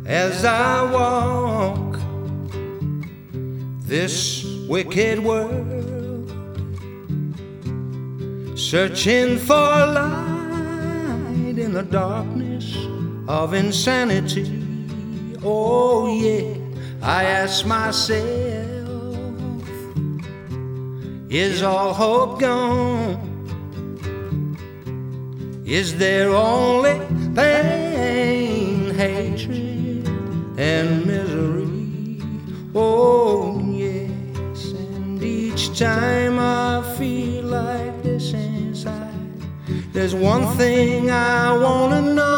as I walk this wicked world, searching for light in the darkness of insanity. Oh yeah, I ask myself, is all hope gone? Is there only pain, hatred, and misery? Oh yes, and each time I feel like this inside, there's one thing I wanna know.